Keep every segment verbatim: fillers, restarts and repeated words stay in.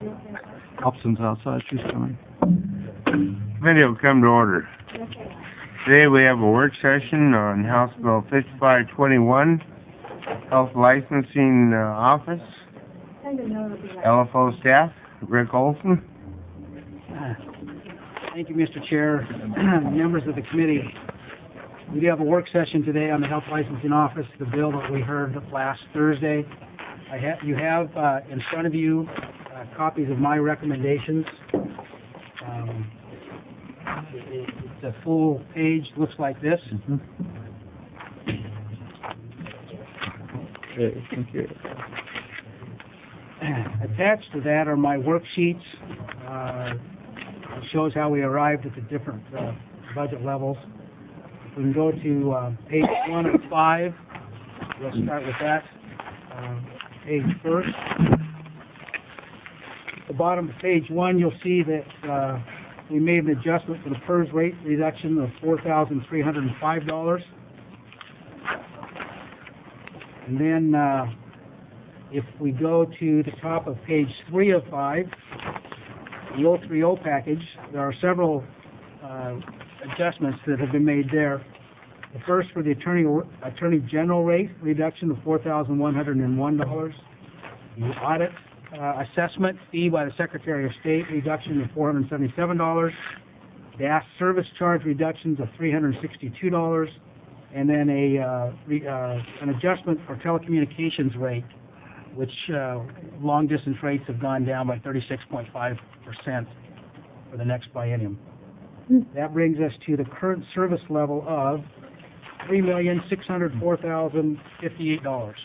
Hobson's outside, she's coming. Committee will come to order. Today we have a work session on House Bill fifty-five twenty-one, Health Licensing uh, Office, L F O staff, Rick Olson. Uh, Thank you, Mister Chair, members of the committee. We do have a work session today on the Health Licensing Office, the bill that we heard last Thursday. I ha you have uh, in front of you uh, copies of my recommendations. Um, it, it's a full page, looks like this. Mm-hmm. Okay, thank you. Attached to that are my worksheets. Uh, it shows how we arrived at the different uh, budget levels. We can go to uh, page one of five. We'll start with that uh, page first. At the bottom of page one, you'll see that uh, we made an adjustment for the P E R S rate reduction of four thousand three hundred five dollars. And then uh, if we go to the top of page three of five, the O three O package, there are several uh, adjustments that have been made there. The first for the Attorney Attorney General rate reduction of four thousand one hundred one dollars. The audit uh, assessment fee by the Secretary of State reduction of four hundred seventy-seven dollars. The A S service charge reductions of three hundred sixty-two dollars. And then a uh, re, uh, an adjustment for telecommunications rate, which uh, long distance rates have gone down by thirty-six point five percent for the next biennium. That brings us to the current service level of three million six hundred four thousand fifty-eight dollars.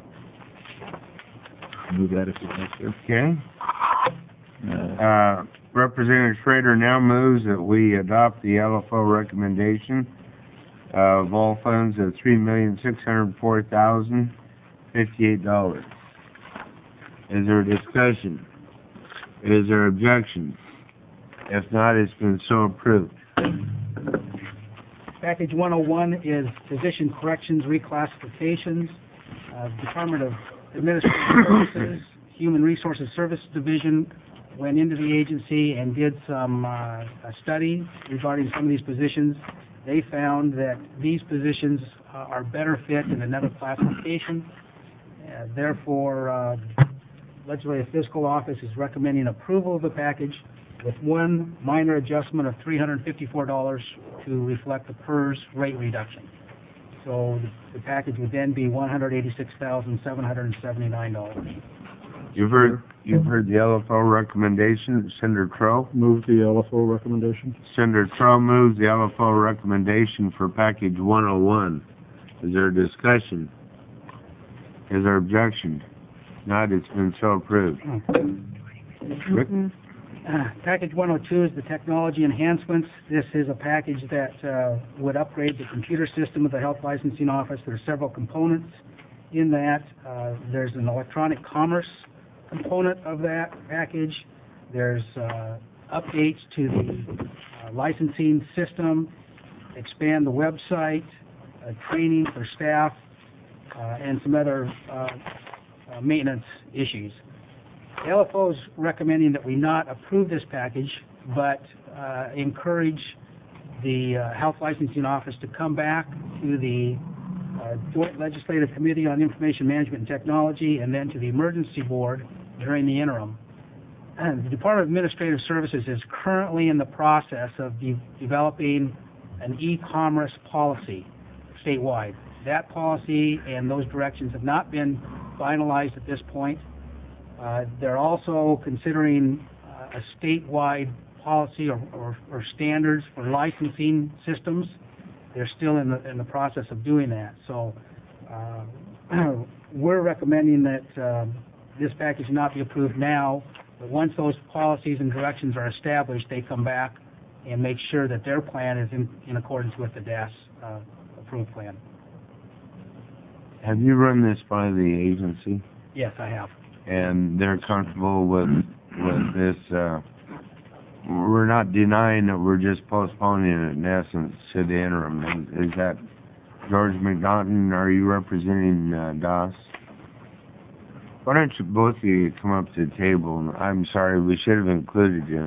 Move that if you want to. Okay. Uh, Uh, Representative Schrader now moves that we adopt the L F O recommendation of all funds of three million six hundred four thousand fifty-eight dollars. Is there a discussion? Is there objection? If not, it's been so approved. Package one oh one is physician corrections reclassifications. Uh, Department of Administrative Services, Human Resources Service Division went into the agency and did some uh, a study regarding some of these positions. They found that these positions uh, are better fit in another classification. Uh, therefore, uh, Legislative Fiscal Office is recommending approval of the package with one minor adjustment of three hundred fifty-four dollars to reflect the P E R S rate reduction. So the, the package would then be one hundred eighty-six thousand seven hundred seventy-nine dollars. You've heard, you've heard the L F O recommendation. Senator Crow? move the L F O recommendation. Senator Crow moves the L F O recommendation for package one oh one. Is there a discussion? Is there objection? Not, it's been so approved. Rick? Uh, package one oh two is the technology enhancements. This is a package that uh, would upgrade the computer system of the Health Licensing Office. There are several components in that. Uh, there's an electronic commerce component of that package. There's uh, updates to the uh, licensing system, expand the website, uh, training for staff, uh, and some other uh, uh, maintenance issues. The L F O is recommending that we not approve this package, but uh, encourage the uh, Health Licensing Office to come back to the uh, Joint Legislative Committee on Information Management and Technology and then to the Emergency Board during the interim. And the Department of Administrative Services is currently in the process of de developing an e-commerce policy statewide. That policy and those directions have not been finalized at this point. Uh, they're also considering uh, a statewide policy or, or, or standards for licensing systems. They're still in the, in the process of doing that. So uh, we're recommending that um, this package not be approved now, but once those policies and directions are established, they come back and make sure that their plan is in, in accordance with the D A S uh, approved plan. Have you run this by the agency? Yes, I have. And they're comfortable with with this? Uh, we're not denying that we're just postponing it in essence to the interim. Is, is that George McNaughton? Are you representing uh, D A S? Why don't you, both of you, come up to the table? And I'm sorry, we should have included you.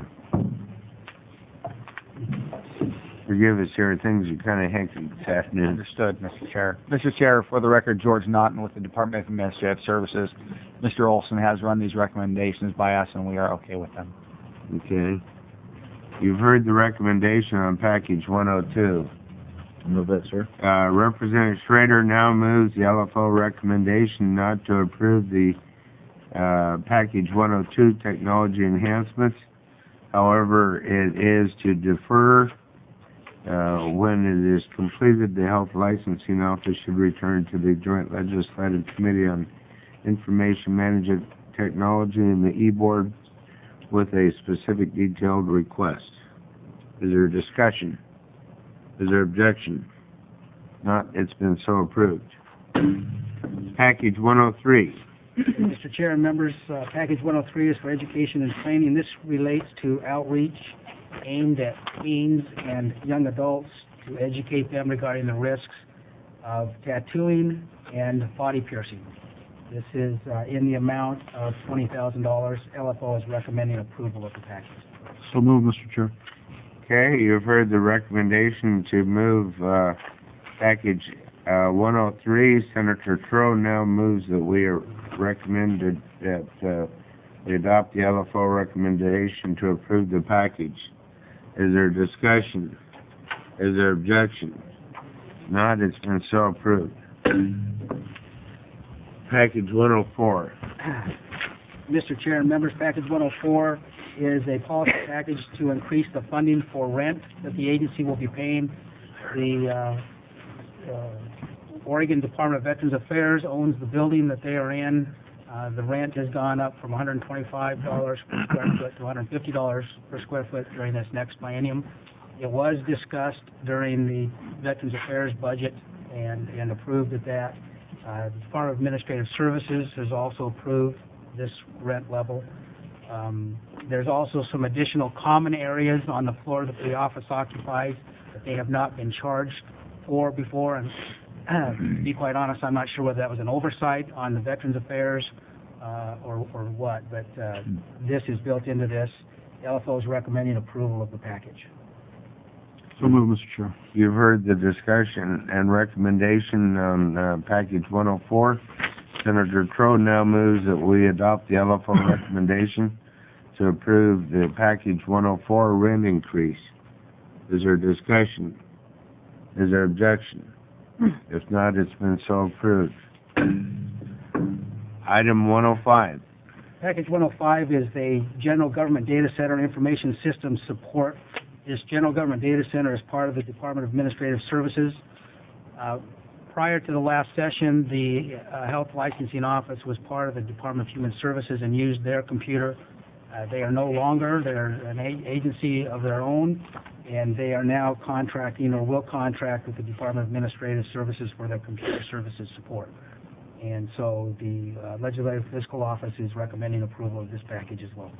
Forgive us here, things are kind of hectic this afternoon. Understood, Mister Chair. Mister Chair, for the record, George Naughton with the Department of Administrative Services. Mister Olson has run these recommendations by us, and we are okay with them. Okay. You've heard the recommendation on package one oh two. Move that, sir. Uh, Representative Schrader now moves the L F O recommendation not to approve the uh, package one oh two technology enhancements. However, it is to defer. Uh, when it is completed, the Health Licensing Office should return to the Joint Legislative Committee on Information Management Technology and the E-Board with a specific detailed request. Is there discussion? Is there objection? Not, it's been so approved. Package one oh three. Mister Chair and members, uh, package one oh three is for education and training. This relates to outreach aimed at teens and young adults to educate them regarding the risks of tattooing and body piercing. This is uh, in the amount of twenty thousand dollars. L F O is recommending approval of the package. So move, Mister Chair. Okay, you've heard the recommendation to move uh, package uh, one oh three. Senator Crowe now moves that we are recommended that uh, we adopt the L F O recommendation to approve the package. Is there discussion? Is there objection? Not, it's been so approved. Package one oh four. Mister Chair and members, package one oh four is a policy package to increase the funding for rent that the agency will be paying. The uh, uh, Oregon Department of Veterans Affairs owns the building that they are in. Uh, the rent has gone up from one hundred twenty-five dollars per square foot to one hundred fifty dollars per square foot during this next biennium. It was discussed during the Veterans Affairs budget and, and approved at that. Uh, the Department of Administrative Services has also approved this rent level. Um, there's also some additional common areas on the floor that the office occupies that they have not been charged for before. And uh, to be quite honest, I'm not sure whether that was an oversight on the Veterans Affairs uh, or, or what, but uh, this is built into this. L F O is recommending approval of the package. So move, Mister Chair. You've heard the discussion and recommendation on uh, package one oh four. Senator Crowe now moves that we adopt the L F O recommendation to approve the package one oh four rent increase. Is there discussion? Is there objection? If not, it's been so approved. Item one oh five. Package one oh five is a General Government Data Center Information Systems support. This General Government Data Center is part of the Department of Administrative Services. Uh, prior to the last session, the uh, Health Licensing Office was part of the Department of Human Services and used their computer. Uh, they are no longer. They're an a- agency of their own, and they are now contracting or will contract with the Department of Administrative Services for their computer services support. And so the uh, Legislative Fiscal Office is recommending approval of this package as well.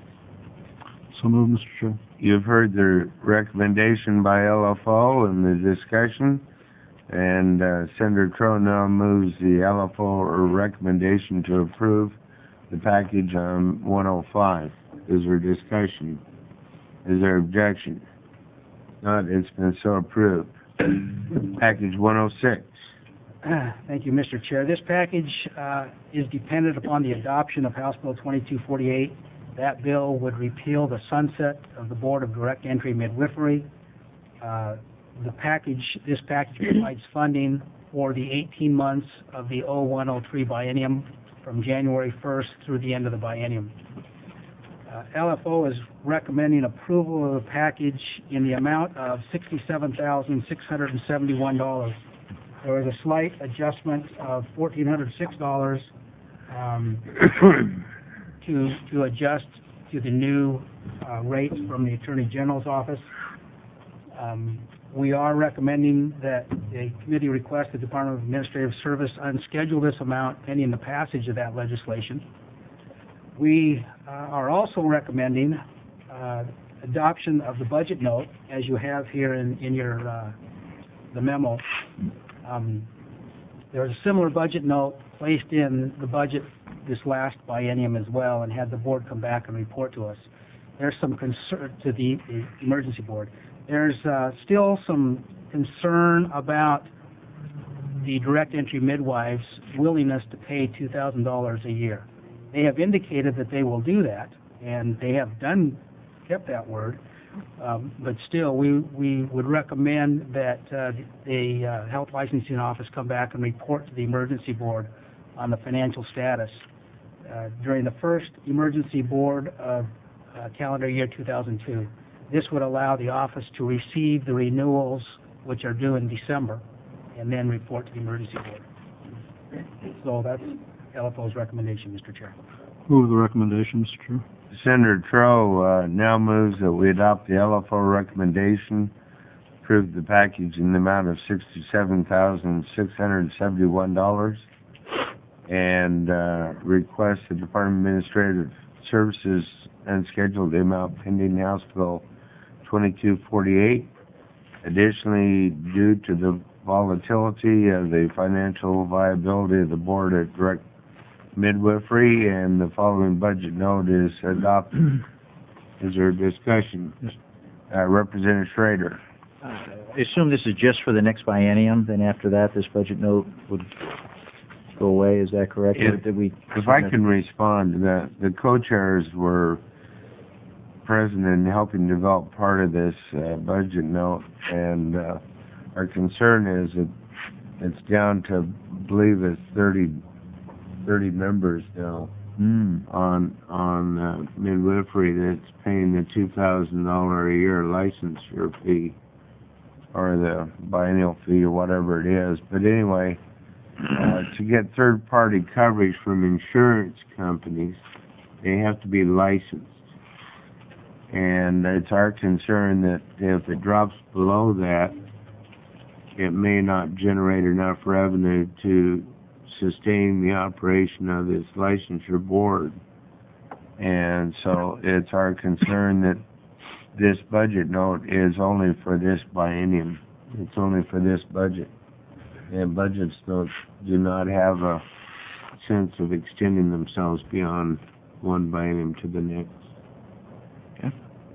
So move, Mister Chair. You've heard the recommendation by L F O and the discussion, and uh, Senator Crowe now moves the L F O or recommendation to approve the package on one oh five. Is there discussion? Is there objection? Not, it's been so approved. Package one oh six. Thank you, Mister Chair. This package uh, is dependent upon the adoption of House Bill twenty-two forty-eight. That bill would repeal the sunset of the Board of Direct Entry Midwifery. Uh, the package, this package provides funding for the eighteen months of the oh one oh three biennium from January first through the end of the biennium. Uh, L F O is recommending approval of the package in the amount of sixty-seven thousand six hundred seventy-one dollars. There was a slight adjustment of one thousand four hundred six dollars um, to to adjust to the new uh, rates from the Attorney General's office. Um, we are recommending that the committee request the Department of Administrative Service unschedule this amount pending the passage of that legislation. We uh, are also recommending uh, adoption of the budget note, as you have here in, in your uh, the memo. Um, there is a similar budget note placed in the budget this last biennium as well and had the board come back and report to us. There's some concern to the, the emergency board. There's uh, still some concern about the direct entry midwives' willingness to pay two thousand dollars a year. They have indicated that they will do that, and they have done, kept that word. Um, but still, we, we would recommend that uh, the uh, health licensing office come back and report to the emergency board on the financial status. Uh, during the first emergency board of uh, calendar year two thousand two, this would allow the office to receive the renewals which are due in December and then report to the emergency board. So that's L F O's recommendation, Mister Chair. Move the recommendation, Mister Chair. Senator Troe uh, now moves that we adopt the L F O recommendation, approve the package in the amount of sixty-seven thousand six hundred seventy-one dollars, and uh, request the Department of Administrative Services unschedule the amount pending House Bill twenty-two forty-eight. Additionally, due to the volatility of the financial viability of the board at direct midwifery, and the following budget note is adopted. Is there a discussion? Yes. Uh, Representative Schrader. I assume this is just for the next biennium, then after that, this budget note would go away, is that correct? Or If- did we? If I can respond, the, the co-chairs were present in helping develop part of this uh, budget note, and uh, our concern is that it's down to, I believe it's thirty, thirty members now Mm. on on uh, midwifery that's paying the two thousand dollar a year licensure fee, or the biennial fee, or whatever it is. But anyway, uh, to get third party coverage from insurance companies, they have to be licensed. And it's our concern that if it drops below that, it may not generate enough revenue to sustain the operation of this licensure board. And so it's our concern that this budget note is only for this biennium. It's only for this budget. And budgets don't, do not have a sense of extending themselves beyond one biennium to the next. Okay.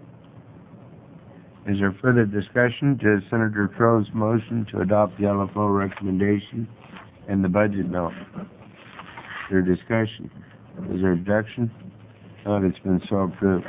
Is there further discussion to Senator Troe's motion to adopt the L F O recommendation and the budget note? Is there discussion? Is there objection? None, it's been so approved.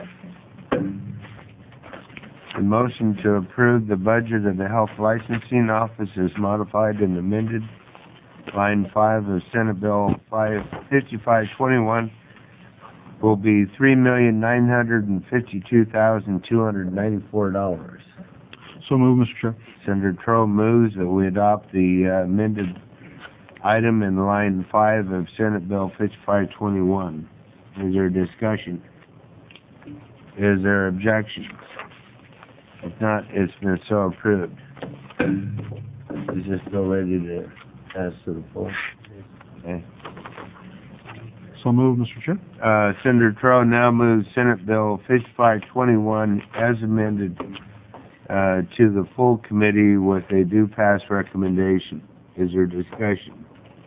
The motion to approve the budget of the Health Licensing Office is modified and amended. Line five of Senate Bill fifty-five twenty-one will be three million nine hundred fifty-two thousand two hundred ninety-four dollars. So move, Mister Chair. Senator Troe moves that we adopt the uh, amended item in line five of Senate Bill fifty-five twenty-one. Is there discussion? Is there objection? If not, it's been so approved. Is this bill ready to pass to the floor? Okay. So move, Mister Chair. Uh, Senator Troe now moves Senate Bill fifty-five twenty-one as amended uh, to the full committee with a due pass recommendation. Is there discussion?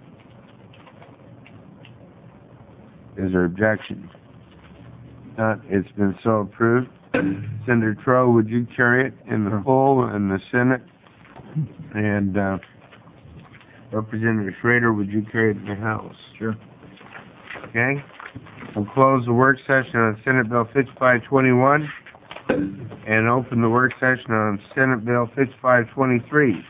Is there objection? Not, it's been so approved. Senator Troe, would you carry it in the full and the Senate? And uh, Representative Schrader, would you carry it in the House? Sure. Okay? We'll close the work session on Senate Bill fifty-five twenty-one and open the work session on Senate Bill fifty-five twenty-three.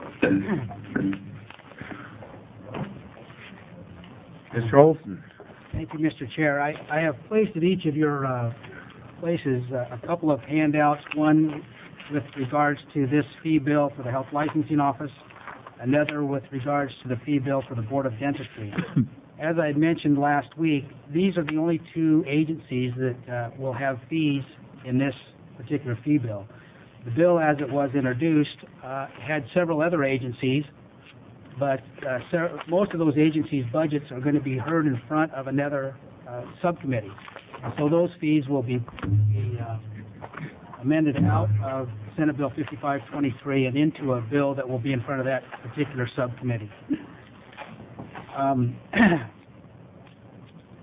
Mister Olson. Thank you, Mister Chair. I, I have placed at each of your uh, places uh, a couple of handouts, one with regards to this fee bill for the Health Licensing Office, another with regards to the fee bill for the Board of Dentistry. As I had mentioned last week, these are the only two agencies that uh, will have fees in this particular fee bill. The bill, as it was introduced, uh, had several other agencies, but uh, ser- most of those agencies' budgets are going to be heard in front of another uh, subcommittee. And so those fees will be, be uh, amended out of Senate Bill fifty-five twenty-three and into a bill that will be in front of that particular subcommittee. Um,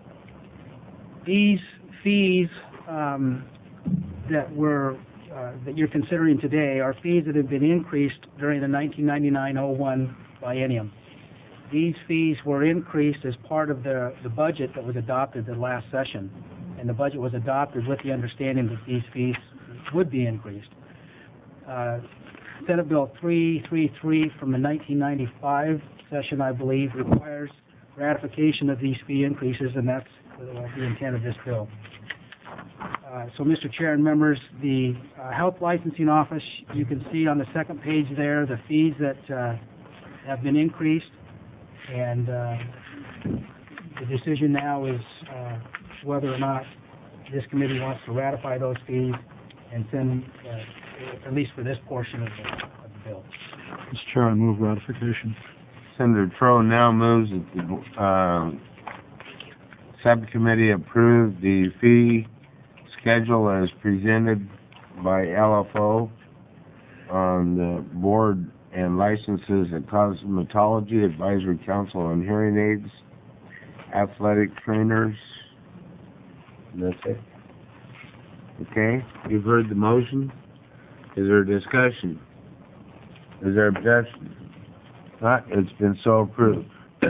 These fees um, that were uh, that you're considering today are fees that have been increased during the nineteen ninety-nine oh one biennium. These fees were increased as part of the, the budget that was adopted the last session, and the budget was adopted with the understanding that these fees would be increased. Uh, Senate Bill three thirty-three from the nineteen ninety-five session, I believe, requires ratification of these fee increases, and that's uh, the intent of this bill. Uh, so, Mister Chair and members, the uh, Health Licensing Office, you can see on the second page there the fees that uh, have been increased, and uh, the decision now is uh, whether or not this committee wants to ratify those fees and send, uh, at least for this portion of the, of the bill. Mister Chair, I move ratification. Senator Troll now moves that the, uh, subcommittee approve the fee schedule as presented by L F O on the board and licenses at Cosmetology Advisory Council on Hearing Aids, athletic trainers. And that's it. Okay, you've heard the motion. Is there discussion? Is there objection? Not, it's been so approved.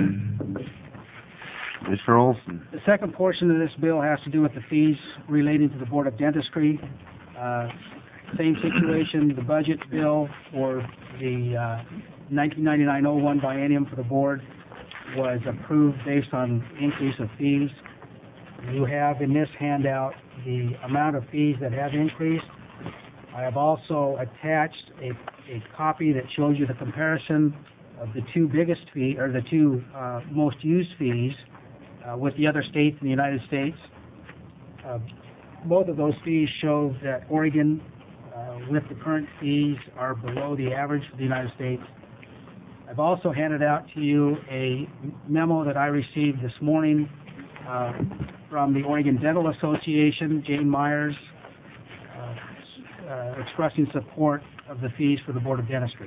Mister Olson. The second portion of this bill has to do with the fees relating to the Board of Dentistry. Uh, same situation, the budget bill for the uh, nineteen ninety-nine oh one biennium for the board was approved based on increase of fees. You have in this handout the amount of fees that have increased. I have also attached a, a copy that shows you the comparison of the two biggest fee, or the two uh, most used fees uh, with the other states in the United States. Uh, both of those fees show that Oregon, uh, with the current fees, are below the average for the United States. I've also handed out to you a memo that I received this morning uh, from the Oregon Dental Association, Jane Myers, uh, uh, expressing support of the fees for the Board of Dentistry.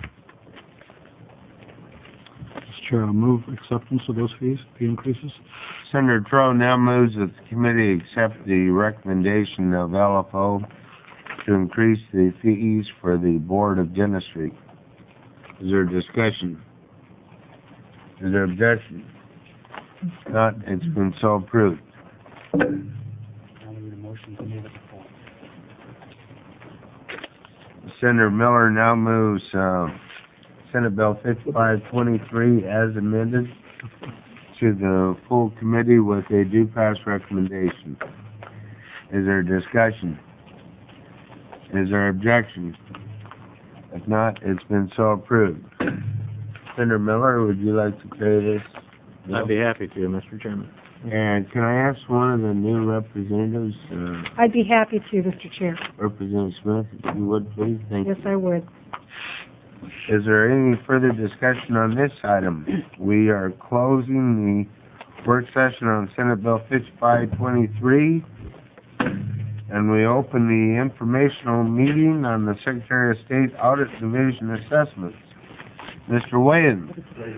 Mister Chair, I move acceptance of those fees, fee increases. Senator Trout now moves that the committee accept the recommendation of L F O to increase the fees for the Board of Dentistry. Is there discussion? Is there objection? Not, it's been so approved. Now we need a motion to move it to full. Senator Miller now moves uh, Senate Bill fifty-five twenty-three as amended to the full committee with a due pass recommendation. Is there discussion? Is there objection? If not, it's been so approved. Senator Miller, would you like to carry this? I'd be happy to, Mister Chairman. And can I ask one of the new representatives, uh, I'd be happy to, Mister Chair. Representative Smith, if you would please? Thank you. Yes, I would. Is there any further discussion on this item? We are closing the work session on Senate Bill fifty-five twenty-three, and we open the informational meeting on the Secretary of State Audit Division assessments. Mister Wayans.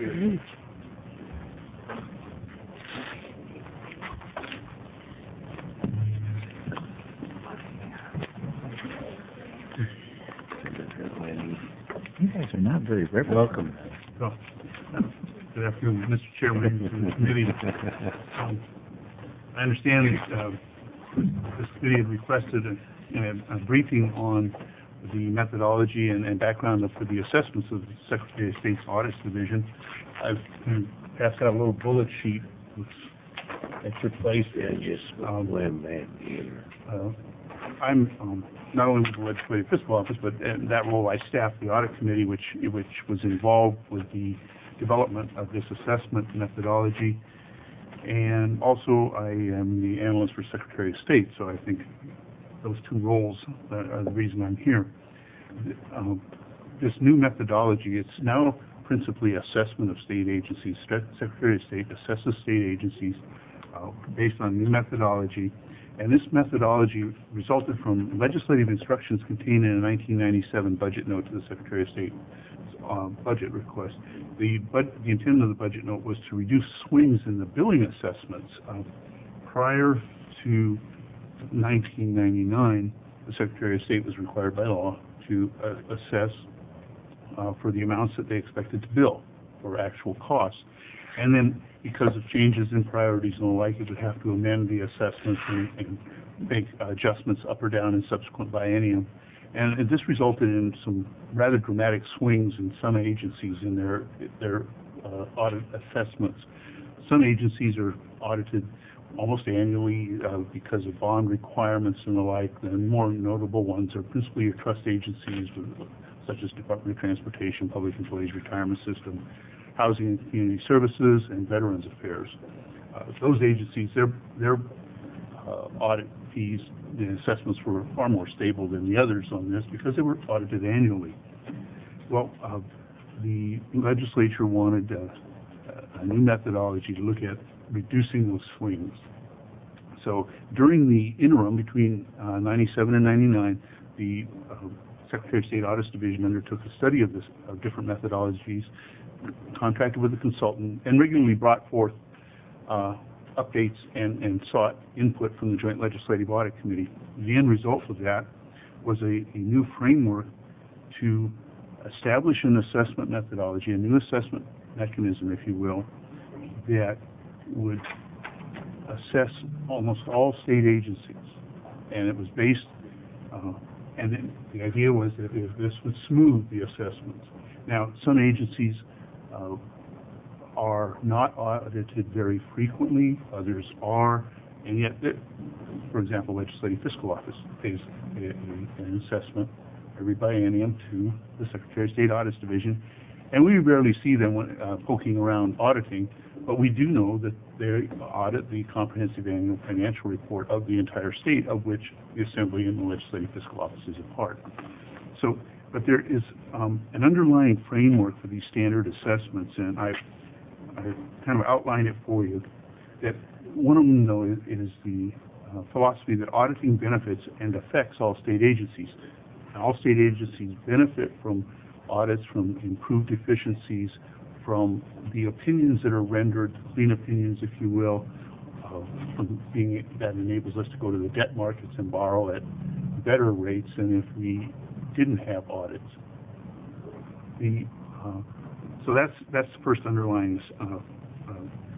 You guys are not very reverent. Welcome. Oh, Good afternoon, Mister Chairman and committee. Um, I understand uh, this committee had requested a, a, a briefing on the methodology and, and background of, for the assessments of the Secretary of State's Audits Division. I've um, passed out a little bullet sheet which at your place. Yeah, just um, wham bam here. Uh, I'm um, not only with the Legislative Fiscal Office, but in that role I staff the Audit Committee, which which was involved with the development of this assessment methodology. And also I am the analyst for Secretary of State, so I think those two roles are the reason I'm here. Um, this new methodology, it's now principally assessment of state agencies. Secretary of State assesses state agencies uh, based on new methodology. And this methodology resulted from legislative instructions contained in a nineteen ninety-seven budget note to the Secretary of State uh, budget request. The, bud the intent of the budget note was to reduce swings in the billing assessments. Uh, prior to nineteen ninety-nine, the Secretary of State was required by law to uh, assess uh, for the amounts that they expected to bill for actual costs. And then, because of changes in priorities and the like, it would have to amend the assessments and, and make adjustments up or down in subsequent biennium. And, and this resulted in some rather dramatic swings in some agencies in their their uh, audit assessments. Some agencies are audited almost annually uh, because of bond requirements and the like. The more notable ones are principally your trust agencies, such as Department of Transportation, Public Employees Retirement System, Housing and Community Services, and Veterans Affairs. Uh, those agencies, their their uh, audit fees, the assessments were far more stable than the others on this because they were audited annually. Well, uh, the legislature wanted uh, a new methodology to look at reducing those swings. So during the interim between uh, ninety-seven and ninety-nine, the uh, Secretary of State Audits Division undertook a study of this of different methodologies, contracted with a consultant, and regularly brought forth uh, updates and, and sought input from the Joint Legislative Audit Committee. The end result of that was a, a new framework to establish an assessment methodology, a new assessment mechanism, if you will, that would assess almost all state agencies. And it was based, uh, and then the idea was that if this would smooth the assessments. Now, some agencies uh, are not audited very frequently, others are, and yet, for example, Legislative Fiscal Office pays a, a, an assessment every biennium to the Secretary of State Audits Division, and we rarely see them when, uh, poking around auditing, but we do know that they audit the comprehensive annual financial report of the entire state, of which the Assembly and the Legislative Fiscal Office is a part. So, but there is um, an underlying framework for these standard assessments, and I I kind of outlined it for you, that one of them, though, is, is the uh, philosophy that auditing benefits and affects all state agencies. And all state agencies benefit from audits, from improved efficiencies, from the opinions that are rendered, clean opinions, if you will, uh, from being, that enables us to go to the debt markets and borrow at better rates than if we didn't have audits. The uh, So that's that's the first underlying uh, uh,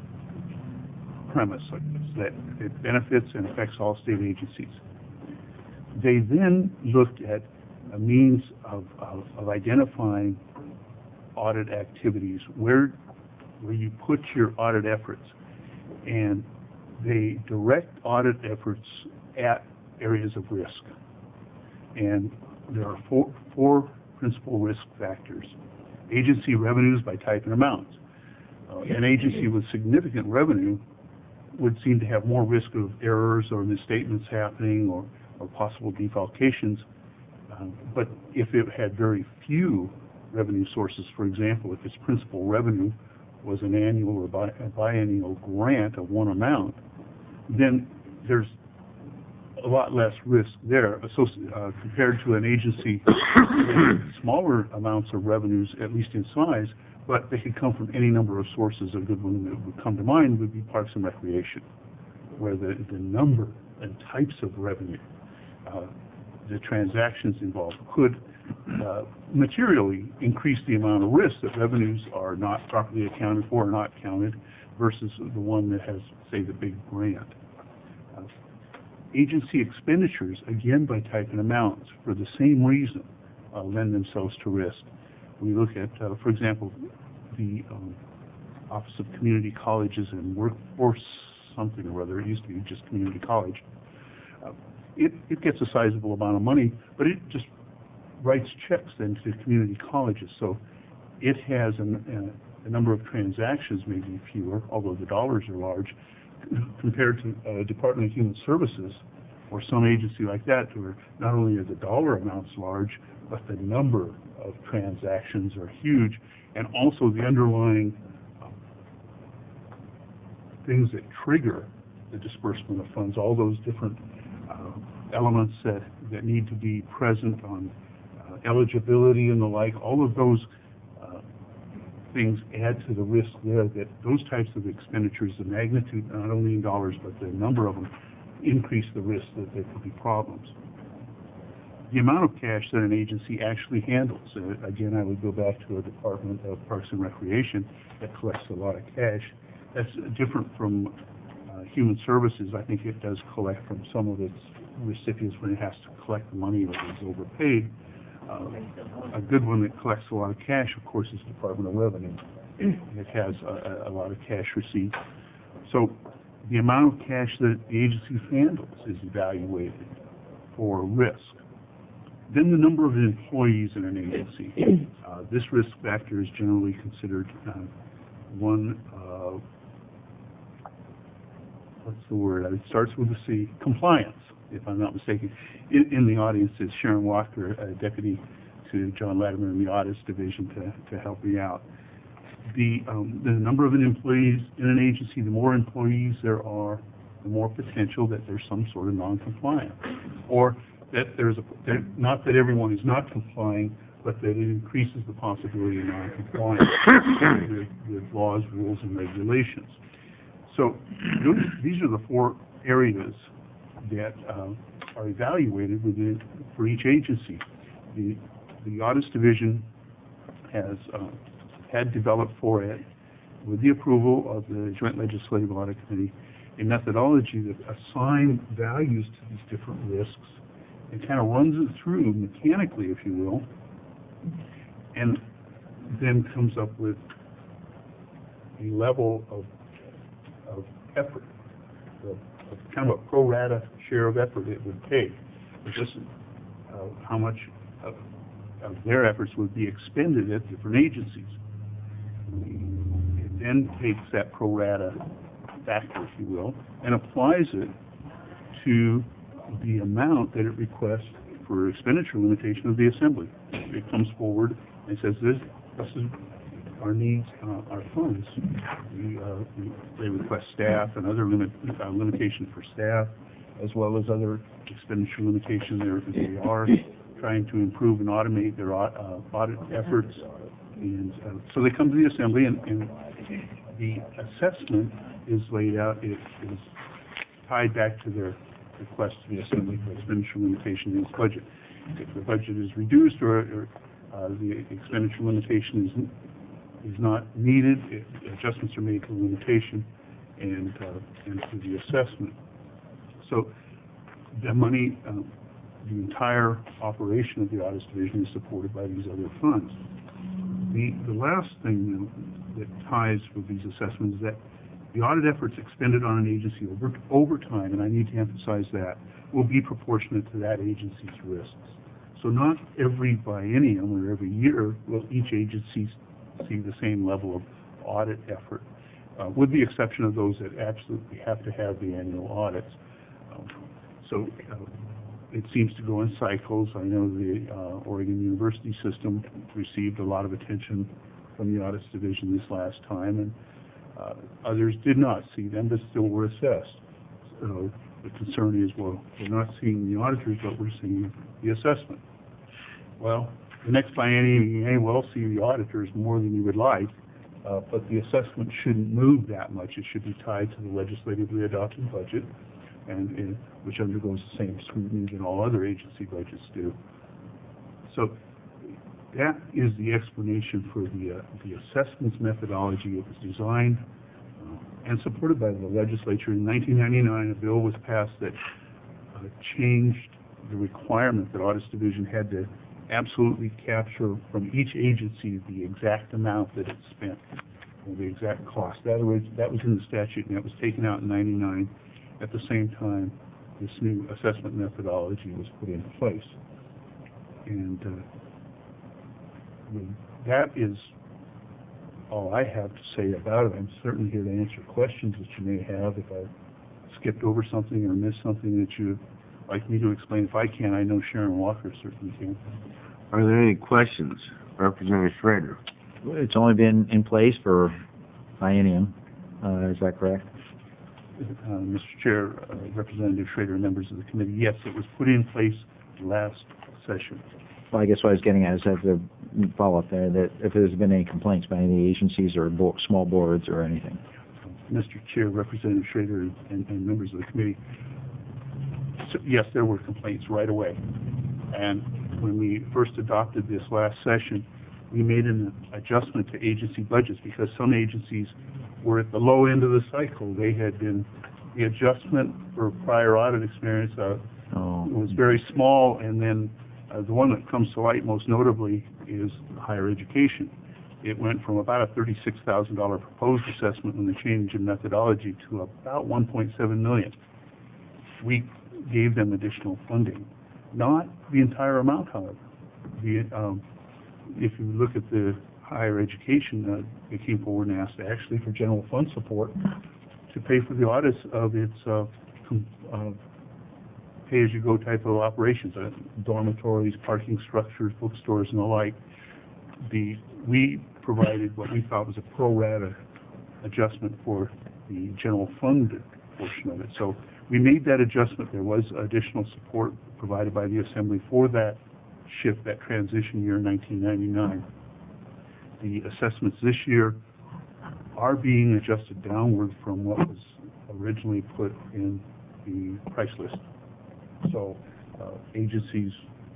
premise, like this, that it benefits and affects all state agencies. They then looked at a means of, of, of identifying audit activities, where where you put your audit efforts, and they direct audit efforts at areas of risk. And there are four, four principal risk factors. Agency revenues by type and amounts. Uh, an agency with significant revenue would seem to have more risk of errors or misstatements happening or, or possible defalcations. Uh, but if it had very few revenue sources, for example, if its principal revenue was an annual or bi a biennial grant of one amount, then there's a lot less risk there so, uh, compared to an agency with smaller amounts of revenues, at least in size, but they could come from any number of sources. A good one that would come to mind would be Parks and Recreation, where the, the number and types of revenue, uh, the transactions involved could uh, materially increase the amount of risk that revenues are not properly accounted for or not counted versus the one that has, say, the big grant. Uh, Agency expenditures, again by type and amounts, for the same reason, uh, lend themselves to risk. We look at, uh, for example, the um, Office of Community Colleges and Workforce something or other. It used to be just Community College. Uh, it, it gets a sizable amount of money, but it just writes checks then to community colleges. So it has an, a, a number of transactions, maybe fewer, although the dollars are large, compared to uh, Department of Human Services or some agency like that, where not only are the dollar amounts large, but the number of transactions are huge, and also the underlying um, things that trigger the disbursement of funds, all those different uh, elements that, that need to be present on uh, eligibility and the like, all of those things add to the risk there that those types of expenditures, the magnitude, not only in dollars, but the number of them, increase the risk that there could be problems. The amount of cash that an agency actually handles, uh, again, I would go back to a Department of Parks and Recreation that collects a lot of cash. That's different from uh, Human Services. I think it does collect from some of its recipients when it has to collect the money that is overpaid. Uh, a good one that collects a lot of cash, of course, is Department of Revenue. It has a, a lot of cash receipts. So the amount of cash that the agency handles is evaluated for risk. Then the number of employees in an agency. Uh, this risk factor is generally considered uh, one, uh, what's the word? It starts with a C, compliance, if I'm not mistaken. In, in the audience is Sharon Walker, a deputy to John Latimer in the Audits Division to, to help me out. The, um, the number of employees in an agency, the more employees there are, the more potential that there's some sort of non-compliance. Or that there's a, that not that everyone is not complying, but that it increases the possibility of non-compliance with, with laws, rules, and regulations. So those, these are the four areas that uh, are evaluated within for each agency. The, the Audits Division has uh, had developed for it, with the approval of the Joint Legislative Audit Committee, a methodology that assigns values to these different risks and kind of runs it through mechanically, if you will, and then comes up with a level of, of effort, of, of kind of a pro rata share of effort it would take. Just uh, how much of, of their efforts would be expended at different agencies. It then takes that pro rata factor, if you will, and applies it to the amount that it requests for expenditure limitation of the Assembly. It comes forward and says, this, this is our needs, uh, our funds. We, uh, we, they request staff and other limit, uh, limitation for staff, as well as other expenditure limitation there. They are trying to improve and automate their uh, audit efforts. And uh, so they come to the Assembly, and, and the assessment is laid out, it is tied back to their request to the Assembly for expenditure limitation in its budget. If the budget is reduced or, or uh, the expenditure limitation is is not needed, it, adjustments are made to the limitation and uh, and to the assessment. So the money, uh, the entire operation of the Audits Division is supported by these other funds. The the last thing that ties with these assessments is that the audit efforts expended on an agency over, over time, and I need to emphasize that, will be proportionate to that agency's risks. So not every biennium or every year will each agency see the same level of audit effort, uh, with the exception of those that absolutely have to have the annual audits. Um, so uh, it seems to go in cycles. I know the uh, Oregon University system received a lot of attention from the Audits Division this last time, and Uh, others did not see them, but still were assessed. So the concern is, well, we're not seeing the auditors, but we're seeing the assessment. Well, the next biennium, you may well see the auditors more than you would like, uh, but the assessment shouldn't move that much. It should be tied to the legislatively adopted budget, and, and which undergoes the same scrutiny that all other agency budgets do. So that is the explanation for the, uh, the assessments methodology. It was designed uh, and supported by the legislature. In nineteen ninety-nine, a bill was passed that uh, changed the requirement that Audits Division had to absolutely capture from each agency the exact amount that it spent, or the exact cost. That was, that was in the statute, and that was taken out in ninety-nine. At the same time, this new assessment methodology was put in place. And uh, that is all I have to say about it. I'm certainly here to answer questions that you may have. If I skipped over something or missed something that you'd like me to explain, if I can, I know Sharon Walker certainly can. Are there any questions? Representative Schrader. It's only been in place for biennium, uh, is that correct? Uh, Mister Chair, uh, Representative Schrader, and members of the committee, yes, it was put in place last session. Well, I guess what I was getting at is that the follow-up there, that if there's been any complaints by any agencies or bo small boards or anything. Mister Chair, Representative Schrader, and, and members of the committee, so- yes, there were complaints right away. And when we first adopted this last session, we made an adjustment to agency budgets because some agencies were at the low end of the cycle. They had been, the adjustment for prior audit experience uh, Oh, was very small, and then uh, the one that comes to light most notably is higher education. It went from about a thirty-six thousand dollars proposed assessment when the change in methodology to about one point seven million dollars. We gave them additional funding. Not the entire amount, however. The, um, if you look at the higher education, uh, they came forward and asked actually for general fund support to pay for the audits of its uh, com- uh, pay-as-you-go type of operations, uh, dormitories, parking structures, bookstores, and the like. The, we provided what we thought was a pro rata adjustment for the general fund portion of it. So we made that adjustment. There was additional support provided by the Assembly for that shift, that transition year in nineteen ninety-nine. The assessments this year are being adjusted downward from what was originally put in the price list. So uh, agencies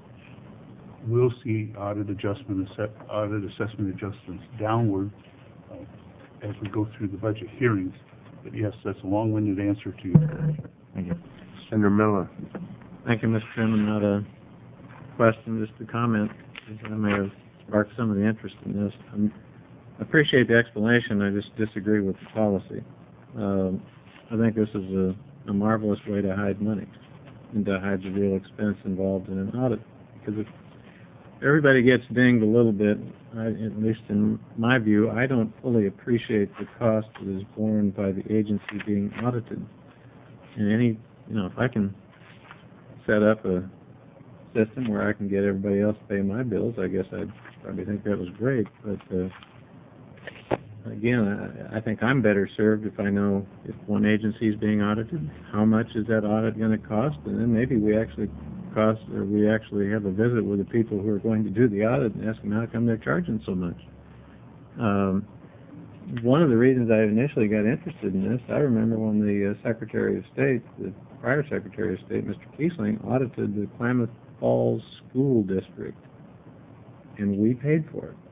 will see audit adjustment, asset, audit assessment adjustments downward uh, as we go through the budget hearings. But yes, that's a long-winded answer to you. thank you. Senator Miller. Thank you, Mister Chairman. Not a question, just a comment. I may have sparked some of the interest in this. I'm, I appreciate the explanation. I just disagree with the policy. Um, I think this is a, a marvelous way to hide money and to hide the real expense involved in an audit. Because if everybody gets dinged a little bit, I, at least in my view, I don't fully appreciate the cost that is borne by the agency being audited. And any, you know, if I can set up a system where I can get everybody else to pay my bills, I guess I'd probably think that was great. But uh, again, I, I think I'm better served if I know if one agency is being audited, how much is that audit going to cost, and then maybe we actually cost, or we actually have a visit with the people who are going to do the audit and ask them how come they're charging so much. Um, one of the reasons I initially got interested in this, I remember when the uh, Secretary of State, the prior Secretary of State, Mister Kiesling, audited the Klamath Falls School District, and we paid for it.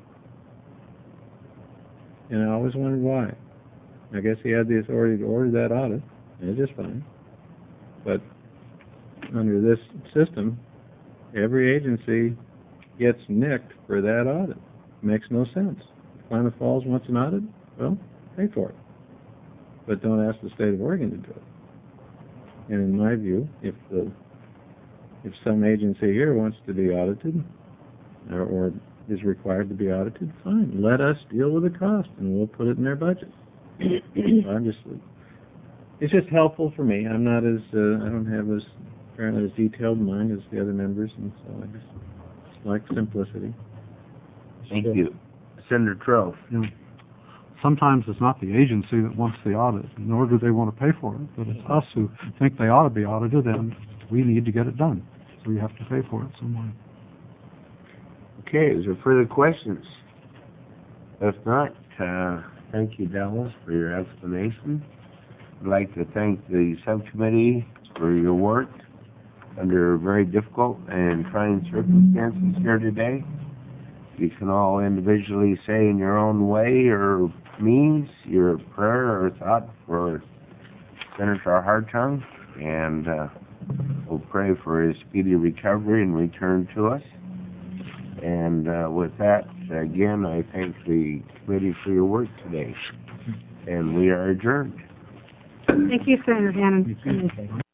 And I always wondered why. I guess he had the authority to order that audit, and it's just fine. But under this system, every agency gets nicked for that audit. Makes no sense. If Klamath Falls wants an audit, well, pay for it. But don't ask the state of Oregon to do it. And in my view, if the if some agency here wants to be audited, or, or is required to be audited, fine. Let us deal with the cost, and we'll put it in their budget. I'm just, it's just helpful for me. I'm not as, uh, I don't have as, apparently as detailed mind as the other members, and so I just like simplicity. Thank you. Senator Trofe. You know, sometimes it's not the agency that wants the audit, nor do they want to pay for it, but it's us who think they ought to be audited, and we need to get it done. So we have to pay for it some way. Okay, is there further questions? If not, uh, thank you, Dallas, for your explanation. I'd like to thank the subcommittee for your work under very difficult and trying circumstances here today. You can all individually say in your own way or means your prayer or thought for Senator Hartung, and uh, we'll pray for his speedy recovery and return to us. And uh, with that, again, I thank the committee for your work today. And we are adjourned. Thank you, Senator Hannon.